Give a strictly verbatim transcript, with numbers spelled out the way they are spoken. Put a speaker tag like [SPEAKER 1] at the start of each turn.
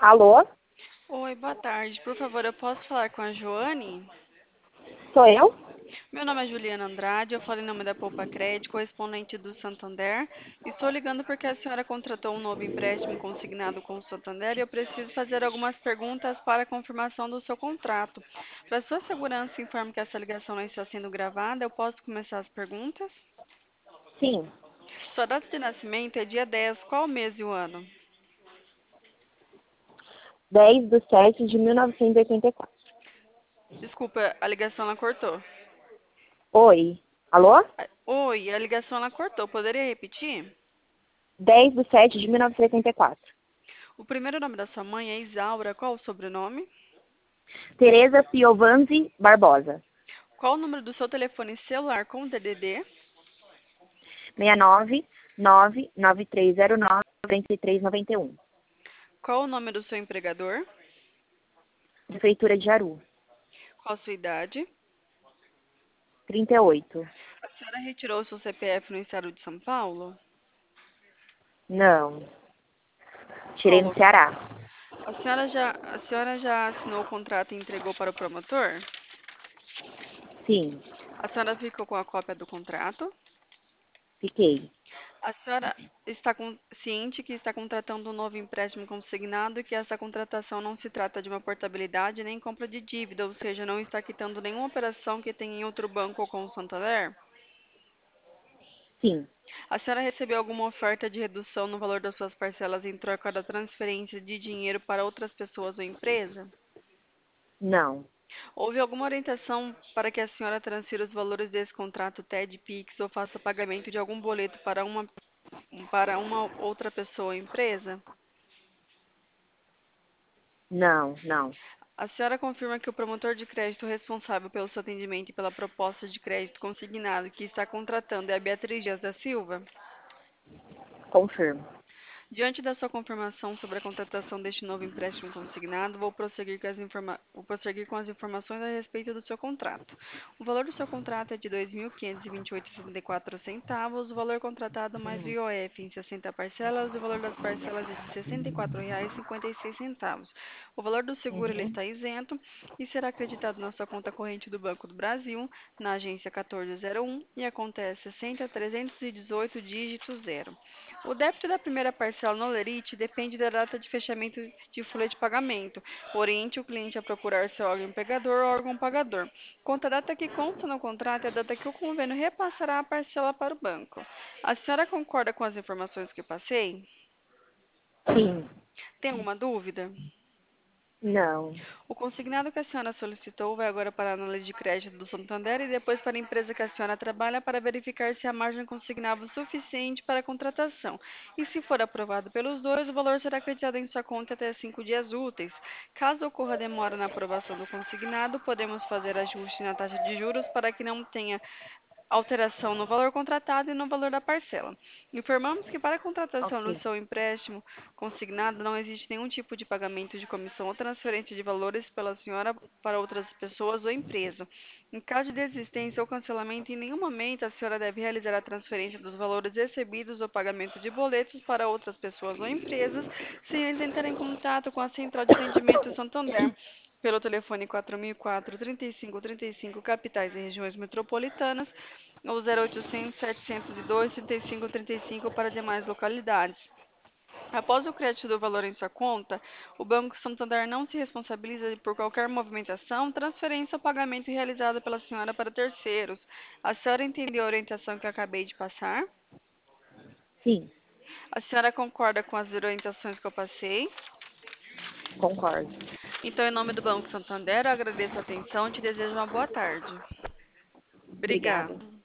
[SPEAKER 1] Alô?
[SPEAKER 2] Oi, boa tarde. Por favor, eu posso falar com a Joane?
[SPEAKER 1] Sou eu?
[SPEAKER 2] Meu nome é Juliana Andrade, eu falo em nome da Poupa Crédito, correspondente do Santander. Estou ligando porque a senhora contratou um novo empréstimo consignado com o Santander e eu preciso fazer algumas perguntas para a confirmação do seu contrato. Para sua segurança, informo que essa ligação não está sendo gravada. Eu posso começar as perguntas?
[SPEAKER 1] Sim.
[SPEAKER 2] Sua data de nascimento é dia dez. Qual o mês e o ano?
[SPEAKER 1] dez de sete de mil novecentos e oitenta e quatro.
[SPEAKER 2] Desculpa, a ligação ela cortou.
[SPEAKER 1] Oi. Alô?
[SPEAKER 2] Ah, Oi, a ligação ela cortou. Poderia repetir?
[SPEAKER 1] dez de sete de mil novecentos e oitenta e quatro.
[SPEAKER 2] O primeiro nome da sua mãe é Isaura. Qual o sobrenome?
[SPEAKER 1] Tereza Piovanzi Barbosa.
[SPEAKER 2] Qual o número do seu telefone celular com D D D?
[SPEAKER 1] seis nove nove nove três zero nove nove três nove um.
[SPEAKER 2] Qual o nome do seu empregador?
[SPEAKER 1] Prefeitura de Jaru.
[SPEAKER 2] Qual a sua idade?
[SPEAKER 1] trinta e oito.
[SPEAKER 2] A senhora retirou seu C P F no estado de São Paulo?
[SPEAKER 1] Não.
[SPEAKER 2] Qual
[SPEAKER 1] Tirei no
[SPEAKER 2] lo-
[SPEAKER 1] Ceará.
[SPEAKER 2] A senhora já, a senhora já assinou o contrato e entregou para o promotor?
[SPEAKER 1] Sim.
[SPEAKER 2] A senhora ficou com a cópia do contrato?
[SPEAKER 1] Fiquei.
[SPEAKER 2] A senhora está com- ciente que está contratando um novo empréstimo consignado e que essa contratação não se trata de uma portabilidade nem compra de dívida, ou seja, não está quitando nenhuma operação que tenha em outro banco ou com o Santander?
[SPEAKER 1] Sim.
[SPEAKER 2] A senhora recebeu alguma oferta de redução no valor das suas parcelas em troca da transferência de dinheiro para outras pessoas ou empresa?
[SPEAKER 1] Não.
[SPEAKER 2] Houve alguma orientação para que a senhora transfira os valores desse contrato T E D Pix ou faça pagamento de algum boleto para uma, para uma outra pessoa ou empresa?
[SPEAKER 1] Não. Não.
[SPEAKER 2] A senhora confirma que o promotor de crédito responsável pelo seu atendimento e pela proposta de crédito consignado que está contratando é a Beatriz Dias da Silva?
[SPEAKER 1] Confirmo.
[SPEAKER 2] Diante da sua confirmação sobre a contratação deste novo empréstimo consignado, vou prosseguir com as, informa- vou prosseguir com as informações a respeito do seu contrato. O valor do seu contrato é de dois mil quinhentos e vinte e oito vírgula sessenta e quatro centavos, o valor contratado mais o I O F em sessenta parcelas e o valor das parcelas é de R$ sessenta e quatro reais e cinquenta e seis centavos. O valor do seguro ele
[SPEAKER 1] Uhum.
[SPEAKER 2] está isento e será acreditado na sua conta corrente do Banco do Brasil, na agência quatorze zero um, e a conta é sessenta trezentos e dezoito dígito zero. O débito da primeira parcela no Lerite depende da data de fechamento de folha de pagamento. Oriente o cliente a procurar seu órgão empregador ou órgão pagador. Quanto à data que consta no contrato, é a data que o convênio repassará a parcela para o banco. A senhora concorda com as informações que passei?
[SPEAKER 1] Sim.
[SPEAKER 2] Tem alguma dúvida?
[SPEAKER 1] Não.
[SPEAKER 2] O consignado que a senhora solicitou vai agora para a análise de crédito do Santander e depois para a empresa que a senhora trabalha para verificar se a margem consignável é suficiente para a contratação. E se for aprovado pelos dois, o valor será acreditado em sua conta até cinco dias úteis. Caso ocorra demora na aprovação do consignado, podemos fazer ajuste na taxa de juros para que não tenha alteração no valor contratado e no valor da parcela. Informamos que para a contratação do
[SPEAKER 1] Ok.
[SPEAKER 2] seu empréstimo consignado não existe nenhum tipo de pagamento de comissão ou transferência de valores pela senhora para outras pessoas ou empresa. Em caso de existência ou cancelamento, em nenhum momento a senhora deve realizar a transferência dos valores recebidos ou pagamento de boletos para outras pessoas ou empresas sem antes entrar em contato com a Central de Atendimento Santander pelo telefone quatro mil e quatro, trinta e cinco trinta e cinco, capitais e regiões metropolitanas, ou zero oitocentos, setecentos e dois, trinta e cinco trinta e cinco para demais localidades. Após o crédito do valor em sua conta, o Banco Santander não se responsabiliza por qualquer movimentação, transferência ou pagamento realizado pela senhora para terceiros. A senhora entendeu a orientação que eu acabei de passar?
[SPEAKER 1] Sim.
[SPEAKER 2] A senhora concorda com as orientações que eu passei?
[SPEAKER 1] Concordo.
[SPEAKER 2] Então, em nome do Banco Santander, eu agradeço a atenção e te desejo uma boa tarde.
[SPEAKER 1] Obrigada.
[SPEAKER 2] Obrigada.